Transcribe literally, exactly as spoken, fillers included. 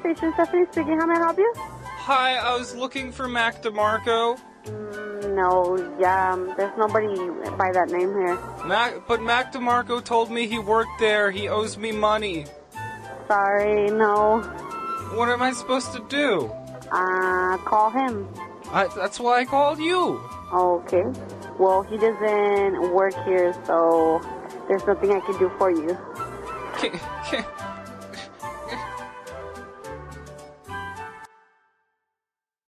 station. Stephanie speaking. How may I help you? Hi, I was looking for Mac DeMarco. Mm, no, yeah, um, there's nobody by that name here. Mac, but Mac DeMarco told me he worked there. He owes me money. Sorry, no. What am I supposed to do? Uh, call him. I, that's why I called you. Okay. Well, he doesn't work here, so there's nothing I can do for you. Can, can,